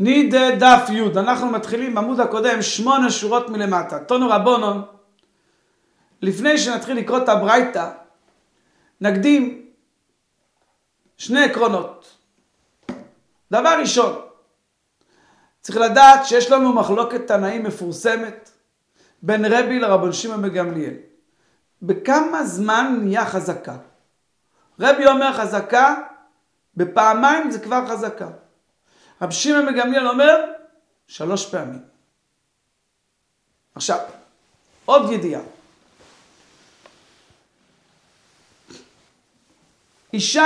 נידה דף י', אנחנו מתחילים בעמוד הקודם 8 שורות מלמטה. תנו רבונון, לפני שנתחיל לקרוא את הברייתא, נקדים שני עקרונות. דבר ראשון, צריך לדעת שיש לנו מחלוקת תנאים מפורסמת בין רבי לרבן שמעון בן גמליאל. בכמה זמן נהיה חזקה? רבי אומר חזקה, בפעמיים זה כבר חזקה. רבי שמעון בן גמליאל אומר 3 פעמים. עכשיו, עוד ידיעה. אישה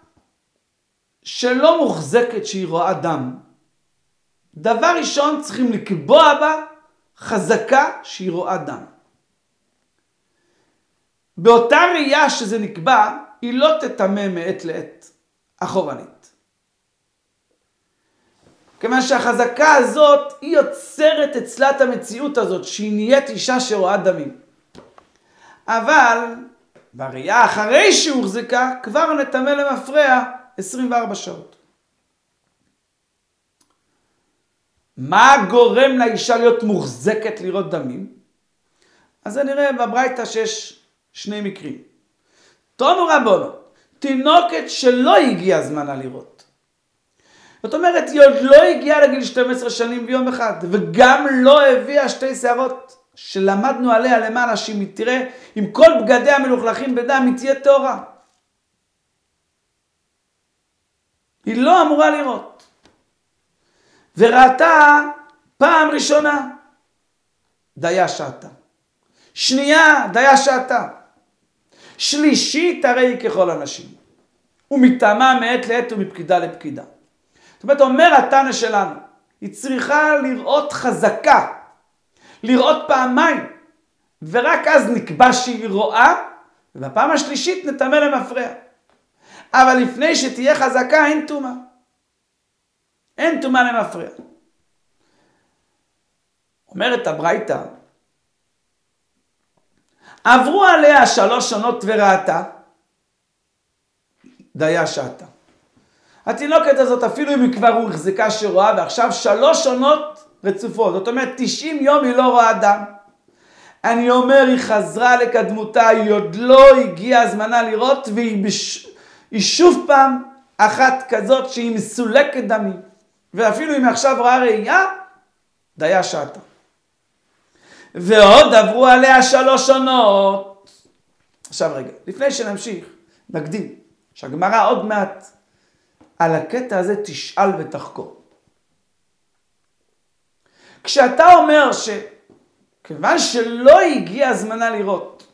שלא מוחזקת שהיא רואה דם, דבר ראשון צריכים לקבוע בה חזקה שהיא רואה דם. באותה ראייה שזה נקבע, היא לא תטמא מעת לעת אחורנית. כיוון שהחזקה הזאת היא יוצרת אצלה את המציאות הזאת שהיא נהיית אישה שרואה דמים. אבל בראייה אחרי שהיא הוחזקה כבר נטמא למפרע 24 שעות. מה גורם לאישה להיות מוחזקת לראות דמים? אז נראה בברייתא שיש שני מקרים. תנו רבונון, תינוקת שלא הגיע זמנה לראות. זאת אומרת, היא עוד לא הגיעה לגיל 12 שנים ויום אחד, וגם לא הביאה 2 שערות שלמדנו עליה למעלה, שהיא תראה עם כל בגדי המלוכלכים בדם, היא תהיה טהורה. היא לא אמורה לראות. וראתה פעם ראשונה, דיה שעתה. שנייה, דיה שעתה. שלישית, הרי היא ככל אנשים. ומטעמה מעת לעת ומפקידה לפקידה. זאת אומרת, אומר התנא שלנו, היא צריכה לראות חזקה, לראות פעמיים, ורק אז נקבע שהיא רואה, ובפעם השלישית נטמא למפרע. אבל לפני שתהיה חזקה אין טומאה. אין טומאה למפרע. אומרת הברייתא, עברו עליה 3 שנות וראתה, דיה שעתה. התינוקת הזאת אפילו אם היא כבר הוחזקה שרואה, ועכשיו 3 שנות רצופות, זאת אומרת 90 יום היא לא רואה דם. אני אומר, היא חזרה לקדמותה, היא עוד לא הגיעה זמנה לראות, והיא שוב פעם אחת כזאת שהיא מסולקת דמים. ואפילו אם עכשיו רואה ראייה, דיה שעתה. ועוד עברו עליה 3 שנות. עכשיו רגע, לפני שנמשיך, נקדים, שהגמרא עוד מעט על הקטע הזה תשאל ותחקור. כשאתה אומר שכיוון שלא הגיע זמנה לראות,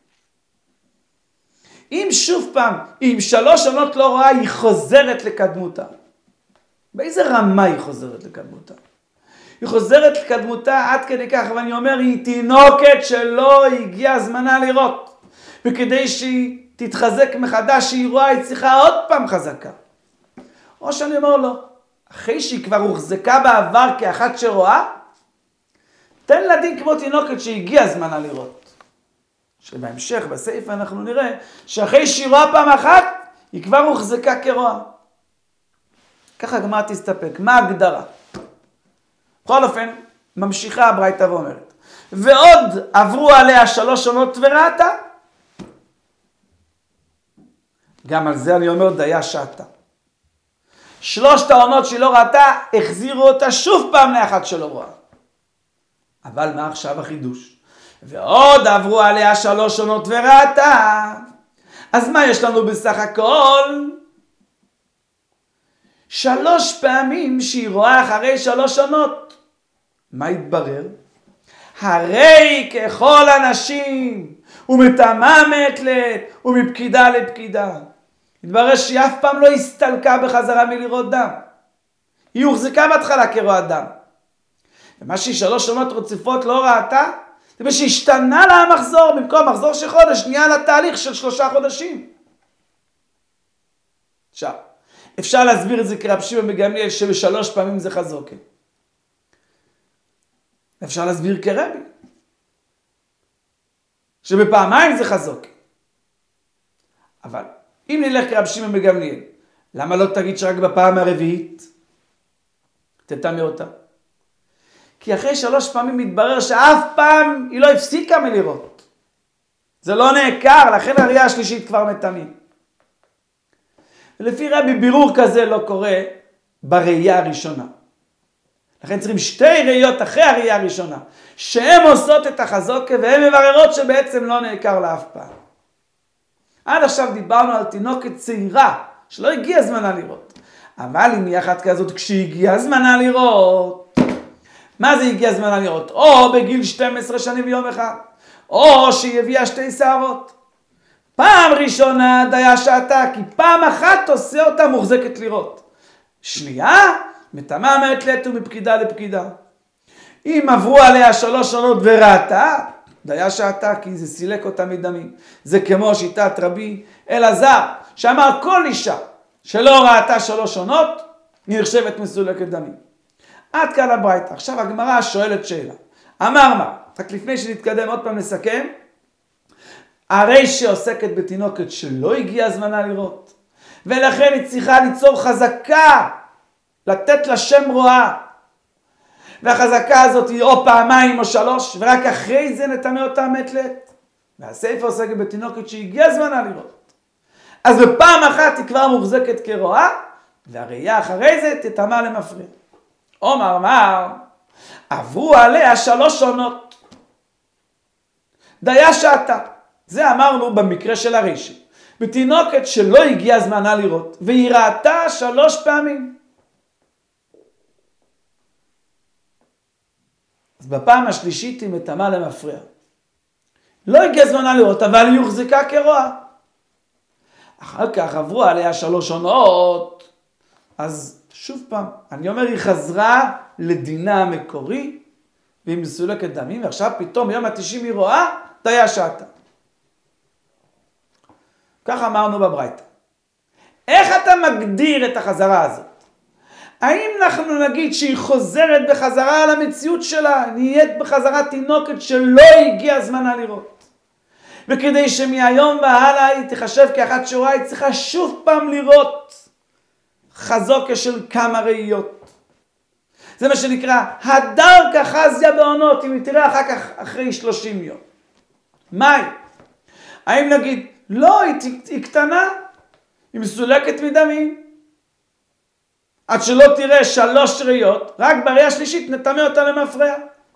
אם שוב פעם, אם 3 שנות לא רואה, היא חוזרת לקדמותה. באיזה רמה היא חוזרת לקדמותה? היא חוזרת לקדמותה עד כדי כך, ואני אומר, היא תינוקת שלא הגיע זמנה לראות. וכדי שהיא תתחזק מחדש, שהיא רואה, היא צריכה עוד פעם חזקה. או שאני אומר לו, אחרי שהיא כבר הוחזקה בעבר כאחת שרואה, תן לה דין כמו תינוקת שהגיע זמנה לראות. שבהמשך, בסעיף אנחנו נראה, שאחרי שהיא רואה פעם אחת, היא כבר הוחזקה כרואה. ככה הגמרא תסתפק. מה ההגדרה? בכל אופן, ממשיכה הברייתא ואומרת, ועוד עברו עליה 3 שנות וראתה, גם על זה אני אומר דיה שעתה. 3 העונות שהיא לא ראתה, החזירו אותה שוב פעם לאחת שלא רואה. אבל מה עכשיו החידוש? ועוד עברו עליה 3 עונות וראתה. אז מה יש לנו בסך הכל? 3 פעמים שהיא רואה אחרי 3 עונות. מה התברר? הרי ככל אנשים, ומטמאה מעת לעת, ומפקידה לפקידה. התברר שהיא אף פעם לא הסתלקה בחזרה מלראות דם. היא הוחזקה בהתחלה כרואה דם. ומה שהיא 3 שנות רציפות לא ראתה, זה שהשתנה לה המחזור, במקום מחזור של חודש, נהיה לה תהליך של 3 חודשים. עכשיו, אפשר להסביר את זה כרבי שמעון בן גמליאל שב3 פעמים זה חזוקה. אפשר להסביר כרבי, שבפעמיים זה חזוקה. אבל אם נלך כרבי שמעון בן גמליאל, למה לא תגיד שרק בפעם הרביעית? תטמא אותה. כי אחרי 3 פעמים מתברר שאף פעם היא לא הפסיקה מלראות. זה לא נעקר, לכן הראייה השלישית כבר מטמאים. ולפי רבי בירור כזה לא קורה בראייה הראשונה. לכן צריכים 2 ראיות אחרי הראייה הראשונה, שהן עושות את החזוקה והן מבררות שבעצם לא נעקר לאף פעם. עד עכשיו דיברנו על תינוקת צעירה, שלא הגיע זמנה לראות. אבל אם היא אחת כזאת כשהגיע זמנה לראות, מה זה הגיע זמנה לראות? או בגיל 12 שנים ויום אחד, או שהיא הביאה 2 שערות. פעם ראשונה דיה שעתה, כי פעם אחת עושה אותה מוחזקת לראות. שנייה, מטמאה מעת לעת ומפקידה לפקידה. אם עברו עליה 3 עונות וראתה, דיה שעתה, כי זה סילק אותה מדמים. זה כמו שיטת רבי אלעזר, שאמר כל אישה שלא ראתה 3 עונות, היא נחשבת מסולקת דמים. עד כאן הברייתא. עכשיו הגמרא שואלת שאלה. אמר מה? רק לפני שנתקדם עוד פעם נסכם. הרי שעוסקת בתינוקת שלא הגיע זמנה לראות, ולכן היא צריכה ליצור חזקה, לתת לה שם רואה. והחזקה הזאת היא או 2 או 3, ורק אחרי זה נטמא אותה מעת לעת. והספר עוסקת בתינוקת שהגיע זמנה לראות. אז בפעם אחת היא כבר מוחזקת כרואה, והראייה אחרי זה תטמא למפריע. עומר אמר, עברו עליה 3 עונות. דיה שעתה. זה אמרנו במקרה של הרישי. בתינוקת שלא הגיע זמנה לראות, והיא ראתה 3 פעמים. אז בפעם השלישית היא מטמאה למפריע. לא הגיע זמנה לראות, אבל היא הוחזקה כרואה. אחר כך עברו עליה 3 עונות, אז שוב פעם, אני אומר, היא חזרה לדינה המקורי, והיא מסולקת דמים, ועכשיו פתאום ביום ה-90 היא רואה, דיה שעתה. כך אמרנו בברייתא. איך אתה מגדיר את החזרה הזאת? האם אנחנו נגיד שהיא חוזרת בחזרה על המציאות שלה, נהיית בחזרה תינוקת שלא הגיע זמנה לראות? וכדי שמהיום והלאה היא תחשב כאחת שרואה, היא צריכה שוב פעם לראות חזוקה של כמה ראיות. זה מה שנקרא הדר כחזיה בעונות, אם היא תראה אחר כך אחרי 30 יום. מהי? האם נגיד, לא, היא קטנה, היא מסולקת מדמים. עד שלא תראה 3 ראיות, רק בראייה השלישית נטמא אותה למפריע.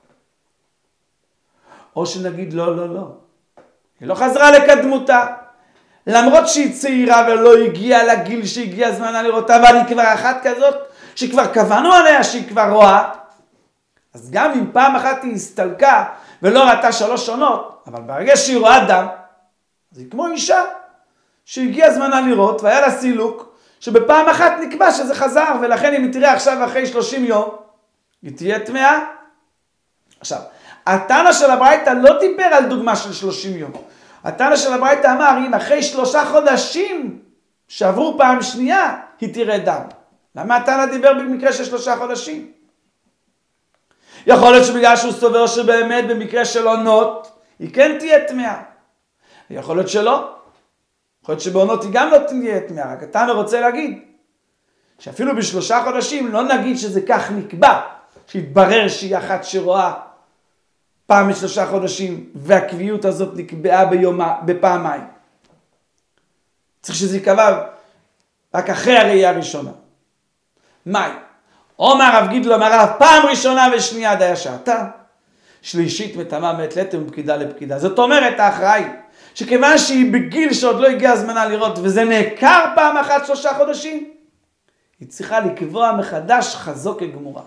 או שנגיד, לא, לא, לא. היא לא חזרה לקדמותה. למרות שהיא צעירה ולא הגיעה לגיל שהגיע זמנה לראות, אבל היא כבר אחת כזאת, שכבר קבענו עליה שהיא כבר רואה. אז גם אם פעם אחת היא הסתלקה ולא ראתה 3 עונות, אבל ברגע שהיא רואה דם, אז היא כמו אישה שהגיע זמנה לראות והיה לה סילוק, שבפעם אחת נקבע שזה חזר, ולכן אם היא תראה עכשיו אחרי 30 יום, היא תהיה טמאה. עכשיו, התנא של הברייתא לא דיבר על דוגמה של 30 יום. התנא של הברייתא אמר, אם אחרי 3 חודשים שעברו פעם שנייה, היא תראה דם. למה התנא דיבר במקרה של 3 חודשים? יכול להיות שבגלל שהוא סובר שבאמת במקרה של עונות, היא כן תהיה טמאה. יכול להיות שלא. יכול להיות שבעונות היא גם לא תהיה טמאה, רק התנא רוצה להגיד שאפילו ב3 חודשים לא נגיד שזה כך נקבע, שיתברר שהיא אחת שרואה פעם ב3 חודשים, והקביעות הזאת נקבעה בפעמיים. צריך שזה יקבע רק אחרי הראייה הראשונה. מאי? אומר רב גידלו אמר רב, פעם ראשונה ושנייה דיה שעתה, שלישית מטמאה מעת לעת ומפקידה לפקידה. זאת אומרת, האחראי שכיוון שהיא בגיל שעוד לא הגיע הזמנה לראות, וזה נעקר פעם אחת 3 חודשים, היא צריכה לקבוע מחדש חזוקה גמורה.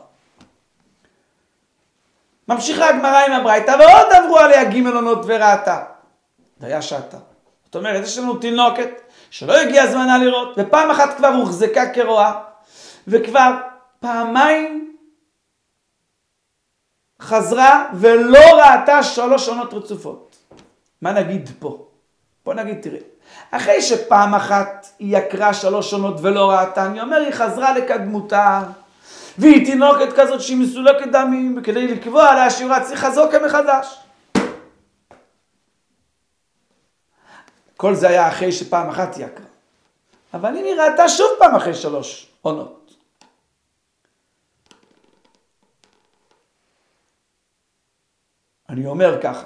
ממשיכה הגמרא עם הברייתא, ועוד עברו עליה ג' עונות וראתה. דיה שעתה. זאת אומרת, יש לנו תינוקת שלא הגיע הזמנה לראות, ופעם אחת כבר הוחזקה כרואה, וכבר פעמיים חזרה ולא ראתה 3 עונות רצופות. מה נגיד פה? פה נגיד, תראה, אחרי שפעם אחת היא יקרה 3 עונות ולא ראתה, אני אומר, היא חזרה לקדמותה, והיא תינוקת כזאת שהיא מסולקת דמים, וכדי לקבוע עליה שיעורה צריך חזוקה מחדש. כל זה היה אחרי שפעם אחת היא יקרה. אבל אם היא ראתה שוב פעם אחרי 3 עונות, אני אומר ככה.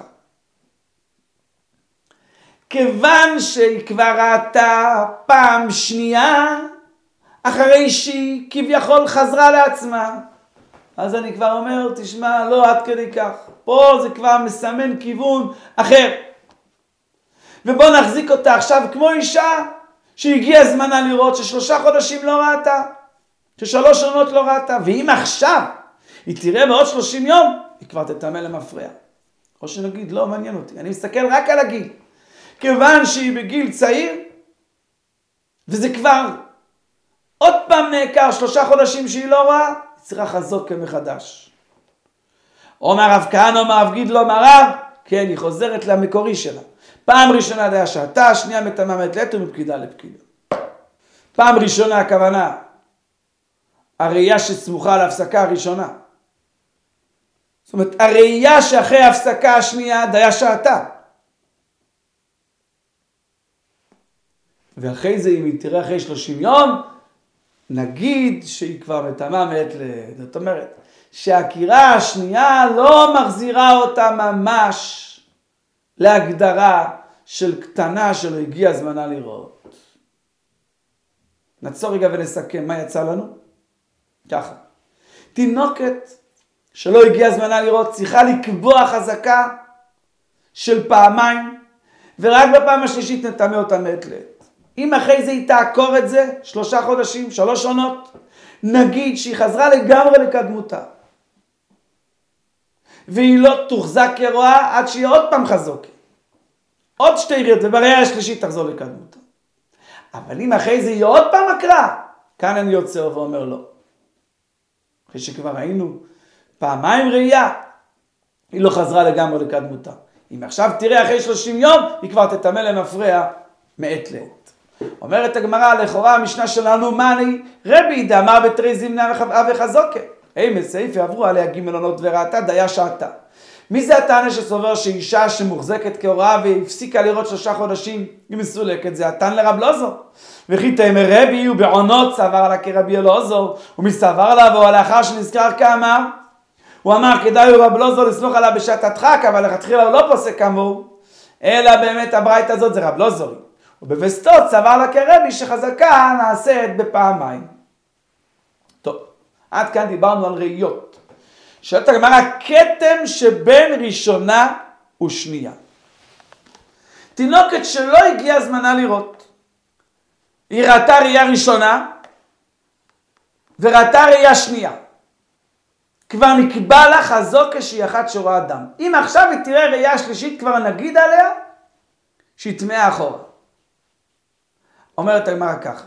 כיוון שהיא כבר ראתה פעם שנייה, אחרי שהיא כביכול חזרה לעצמה, אז אני כבר אומר, תשמע, לא עד כדי כך. פה זה כבר מסמן כיוון אחר. ובוא נחזיק אותה עכשיו כמו אישה שהגיע זמנה לראות ש3 חודשים לא ראתה, ש3 עונות לא ראתה, ואם עכשיו היא תראה בעוד 30 יום, היא כבר תטמא למפרע. או שנגיד, לא מעניין אותי, אני מסתכל רק על הגיל. כיוון שהיא בגיל צעיר, וזה כבר עוד פעם נעקר 3 חודשים שהיא לא רואה, היא צריכה חזוק כמחדש. אומר רב כהנא, אומר רב גידלו, אומר רב, כן, היא חוזרת למקורי שלה. פעם ראשונה דיה שעתה, שנייה מתממת לעת ומפקידה לפקידה. פעם ראשונה הכוונה, הראייה שסמוכה להפסקה הראשונה. זאת אומרת, הראייה שאחרי ההפסקה השנייה דיה שעתה. ואחרי זה, אם היא תראה אחרי 30 יום, נגיד שהיא כבר מטמאה מעת לעת. זאת אומרת, שהקירה השנייה לא מחזירה אותה ממש להגדרה של קטנה שלא הגיע זמנה לראות. נעצור רגע ונסכם מה יצא לנו. ככה. תינוקת שלא הגיע זמנה לראות צריכה לקבוע חזקה של פעמיים, ורק בפעם השלישית נטמא אותה מעת לעת. אם אחרי זה היא תעקור את זה 3 חודשים, 3 עונות, נגיד שהיא חזרה לגמרי לקדמותה. והיא לא תוחזק כרועה עד שהיא עוד פעם חזוקה. עוד 2 ראות, ובראייה השלישית תחזור לקדמותה. אבל אם אחרי זה היא עוד פעם עקרה, כאן אני יוצא ואומר לא. אחרי שכבר ראינו פעמיים ראייה, היא לא חזרה לגמרי לקדמותה. אם עכשיו תראה אחרי 30 יום, היא כבר תטמא למפרע מעת לעת. אומרת הגמרא, לכאורה המשנה שלנו, מני רבי דאמר בתרי זימנה וחזוקה. מסעיף יעברו עליה ג' עונות וראתה דיה שעתה. מי זה התנא שסובר שאישה שמוחזקת כהוראה והפסיקה לראות 3 חודשים היא מסולקת? זה התנא לרב אלעזר. וכי תאמר רבי הוא בעונות סבר עליה כרבי אלעזר, ומסבר עליו או לאחר שנזכר כאמר, הוא אמר כדאי הוא רב אלעזר לסמוך עליו בשעת הדחק, אבל לכתחילה הוא לא פוסק כמוהו, אלא באמת הברייתא הזאת זה רב אלעזר. ובווסתות סבר לה כרבי שחזקה נעשית בפעמיים. טוב, עד כאן דיברנו על ראיות. שואלת הגמרא, כתם שבין ראשונה ושנייה. תינוקת שלא הגיע זמנה לראות. היא ראתה ראייה ראשונה, וראתה ראייה שנייה. כבר נקבע לה חזוקה שהיא אחת שרואה דם. אם עכשיו היא תראה ראייה שלישית, כבר נגיד עליה שהיא טמאה אחורה. אומרת הגמרא ככה.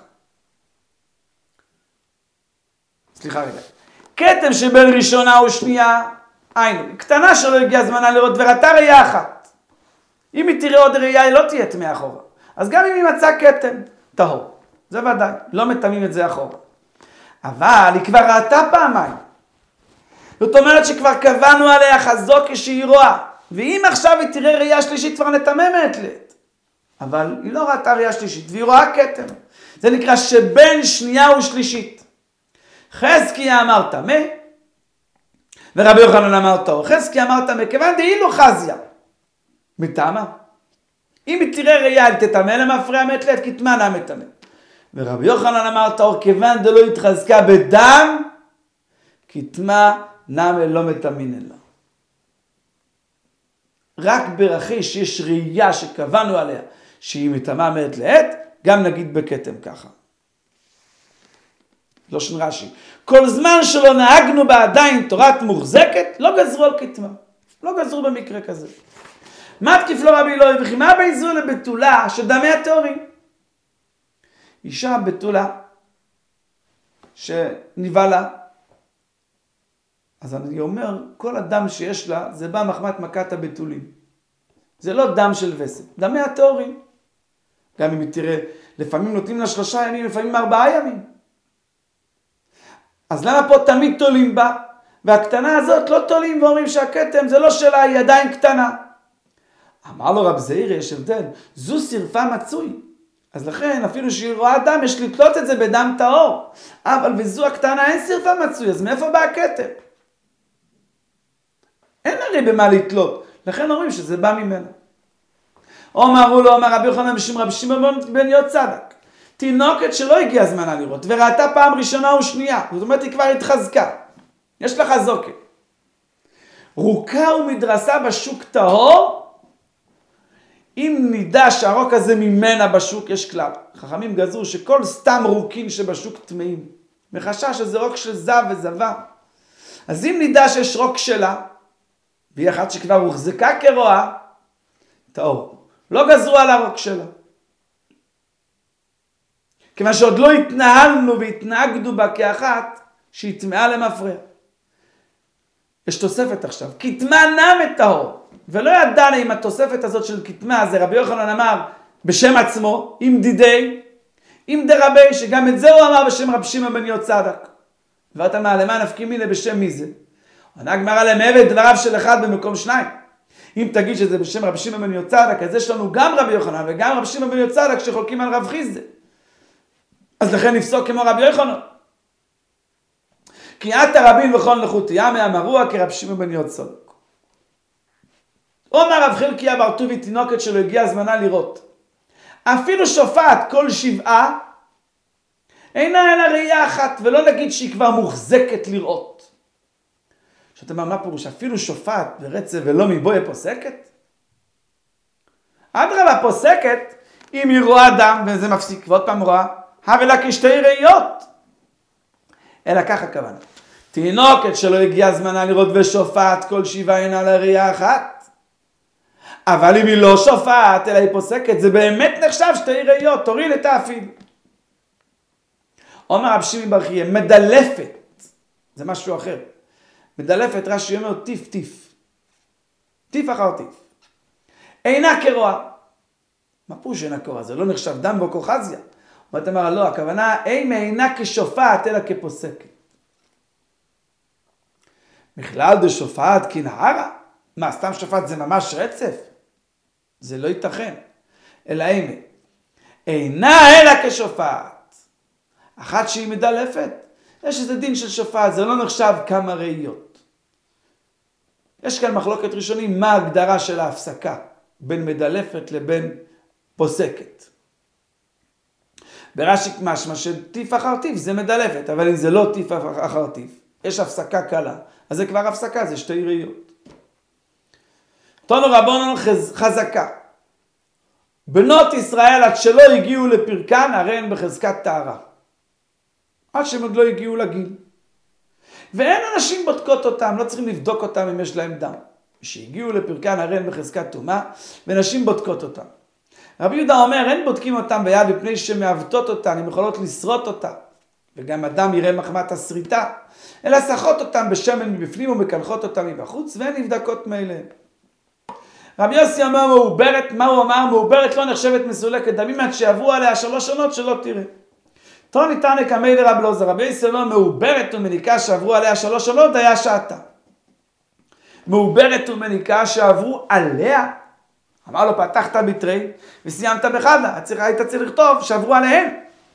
סליחה רגע. כתם שבין ראשונה ושנייה, היינו, קטנה שלא הגיע זמנה לראות וראתה ראייה אחת. אם היא תראה עוד ראייה, היא לא תהיה טמאה אחורה. אז גם אם היא מצאה כתם, טהור. זה ודאי, לא מטמאים את זה אחורה. אבל היא כבר ראתה פעמיים. זאת אומרת שכבר קבענו עליה חזוקה שהיא רואה. ואם עכשיו היא תראה ראייה שלישית, כבר נטמא מעת לעת. אבל היא לא ראתה ראייה שלישית, והיא רואה כתם. זה נקרא שבין שנייה ושלישית. חזקיה אמר טמא, ורבי יוחנן אמר טהור. חזקיה אמר טמא, כיוון דאילו חזיה. מטמא. אם היא תראה ראייה, היא תטמא למפרע מעת לעת, כי טמא נא מטמא. ורבי יוחנן אמר טהור, כיוון דלא התחזקה בדם, כי טמא נא לא מטמאין אלא. רק ברכי שיש ראייה שקבענו עליה, שהיא מטמאה מעת לעת, גם נגיד בכתם ככה. לא של רש"י. כל זמן שלא נהגנו בה עדיין תורת מוחזקת, לא גזרו על כתמה. לא גזרו במקרה כזה. מה תקיף לו רבי אלוהי וכי מה בעזרו לבתולה שדמי הטהורים? אישה בתולה שנבעלה. אז אני אומר, כל הדם שיש לה, זה בא מחמת מכת הבתולים. זה לא דם של וסת, דמי הטהורים. גם אם תראה, לפעמים נותנים לה 3 ימים, לפעמים 4 ימים. אז למה פה תמיד תולים בה? והקטנה הזאת לא תולים ואומרים שהכתם זה לא שלה, היא עדיין קטנה. אמר לו רב זעיר, יש הבדל, זו שרפה מצוי. אז לכן אפילו שהיא רואה דם, יש לתלות את זה בדם טהור. אבל וזו הקטנה אין שרפה מצוי, אז מאיפה בא הכתם? אין הרי במה לתלות. לכן אומרים שזה בא ממנו. אמרו לו, אמר רבי יוחנן בשם רבי שמעון בן יהוצדק, תינוקת שלא הגיע זמנה לראות, וראתה פעם ראשונה ושנייה, זאת אומרת היא כבר התחזקה, יש לה חזוקה. רוקה ומדרסה בשוק טהור, אם נדע שהרוק הזה ממנה בשוק, יש כלל. חכמים גזרו שכל סתם רוקין שבשוק טמאים, מחשש שזה רוק של זב וזבה. אז אם נדע שיש רוק שלה, והיא אחת שכבר הוחזקה כרועה, טהור. לא גזרו על הרוק שלה. כיוון שעוד לא התנהלנו והתנהגנו בה כאחת, שהיא טמאה למפרע. יש תוספת עכשיו, כתמה נם את טהור. ולא ידענו אם התוספת הזאת של כתמה, זה רבי יוחנן אמר בשם עצמו, עם דידי, עם דרבי, שגם את זה הוא אמר בשם רבי שמעון בן יהוצדק. ואתה מה, למה נפקים מיני בשם מי זה? עונה הגמרא למעבד דבריו של אחד במקום שניים. אם תגיד שזה בשם רבי שמעון בן יהוצדק, אז יש לנו גם רבי יוחנן וגם רבי שמעון בן יהוצדק שחולקים על רב חיסדא. אז לכן נפסוק כמו רבי יוחנן. כי עתה רבין וכל נחותיה מאמרוה כרבי שמעון בן יהוצדק. אומר רב חלקיה בר טובי תינוקת שלו הגיע זמנה לראות. אפילו שופעת כל שבעה, אינה אלא ראייה אחת, ולא נגיד שהיא כבר מוחזקת לראות. שאתה אומר, מה פירוש? אפילו שופעת ברצף ולא מבויה פוסקת? אדרבה פוסקת, אם היא רואה דם, וזה מפסיק, ועוד פעם רואה, לה כשתי ראיות. אלא ככה כוונה. תינוקת שלא הגיע זמנה לראות ושופעת כל שבעה אינה אלא ראייה אחת. אבל אם היא לא שופעת, אלא היא פוסקת, זה באמת נחשב שתי ראיות, תוריד את האפיל. אומר רב שמעון בר חייא, מדלפת, זה משהו אחר. מדלפת, רש"י אומר, טיף טיף. טיף אחר טיף. אינה כרועה. מה פירוש אינה כרועה? זה לא נחשב דם וכוחזיה. ואתה אומר, לא, הכוונה, אינה כשופעת, אלא כפוסקת. בכלל דשופעת כנהרה? מה, סתם שופעת זה ממש רצף? זה לא ייתכן. אלא אינה אלא כשופעת. אחת שהיא מדלפת, יש איזה דין של שופעת, זה לא נחשב כמה ראיות. יש כאן מחלוקת ראשונים, מה ההגדרה של ההפסקה בין מדלפת לבין פוסקת. ברש"י משמע שטיף אחר טיף זה מדלפת, אבל אם זה לא טיף אחר טיף, יש הפסקה קלה, אז זה כבר הפסקה, זה שתי ראיות. תנו רבונן חזקה. בנות ישראל עד שלא הגיעו לפרקן, הרי הן בחזקת טהרה. עד שהם עוד לא הגיעו לגיל. ואין אנשים בודקות אותם, לא צריכים לבדוק אותם אם יש להם דם. כשהגיעו לפרקן, הרי הן בחזקת טומאה, ונשים בודקות אותם. רבי יהודה אומר, אין בודקים אותם ביד מפני שמעוותות אותן, הן יכולות לשרוט אותה. וגם אדם יראה מחמת הסריטה, אלא שחות אותם בשמן מבפנים ומקלחות אותם מבחוץ, והן נבדקות מאליהם. רבי יוסי אמר מעוברת, מה הוא אמר? מעוברת לא נחשבת מסולקת דמים עד שעברו עליה 3 עונות שלא תראה. תוני תנא קמי לרב אלעזר, רבי יוסי אמר מעוברת ומניקה שעברו עליה 3 עונות היה שעתה. מעוברת ומניקה שעברו עליה, אמר לו פתחת בתרי וסיימת בחדה, היית צריך לכתוב שעברו עליהן.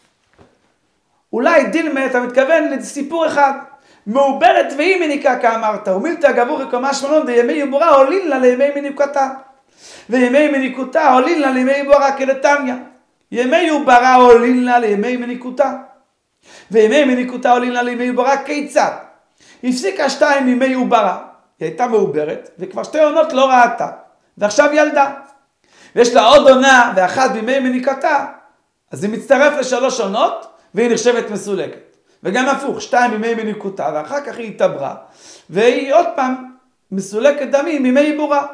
אולי דילמה אתה מתכוון לסיפור אחד. מעוברת והיא מניקה כאמרת, ומילתא גבור קומה שמונון דימי יבורה עולין לה לימי מניקותה, וימי מניקותה עולין לה לימי יבורה כדתניא. ימי יבורה עולין לה לימי מניקותה, וימי מניקותה עולין לה לימי יבורה כיצד? הפסיקה 2 ימי יבורה, היא הייתה מעוברת, וכבר 2 עונות לא ראתה, ועכשיו ילדה. ויש לה עוד עונה ואחת בימי מניקתה, אז היא מצטרף ל3 עונות, והיא נחשבת מסולקת. וגם הפוך, 2 בימי מניקותה, ואחר כך היא התעברה, והיא עוד פעם מסולקת דמים בימי יבורה.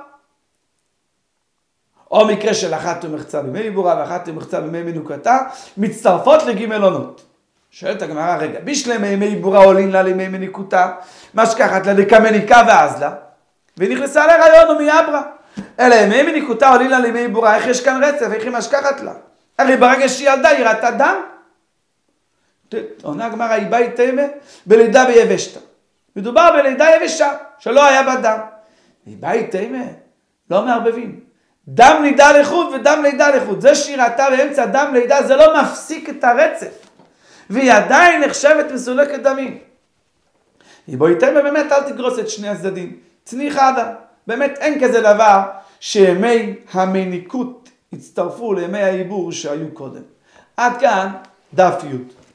או מקרה של אחת ומחצה בימי יבורה, ואחת ומחצה בימי מניקותה, מצטרפות לג' עונות. שואלת הגמרא, רגע, בשלם ימי יבורה עולין לה לימי מניקותה, משכחת לה לקמניקה ואז לה, והיא נכנסה להיריון ומייברה. אלא ימי מניקותה עולין לה לימי יבורה, איך יש כאן רצף, איך היא משכחת לה? הרי ברגע שהיא ילדה, היא ראתה דם. עונה הגמרא, היא באה תימה בלידה ביבשתה. מדובר בלידה יבשה, שלא היה בה דם. היא באה תימה, לא מערבבים. דם לידה לחוד ודם לידה לחוד. זה שהיא ראתה באמצע דם לידה, זה לא מפסיק את הרצף. והיא עדיין נחשבת מסולקת דמים. היא בואי תימה באמת, אל תגרוס את שני הצדדים. צני חדה. באמת אין כזה דבר שימי המניקות הצטרפו לימי העיבור שהיו קודם. עד כאן דף י'.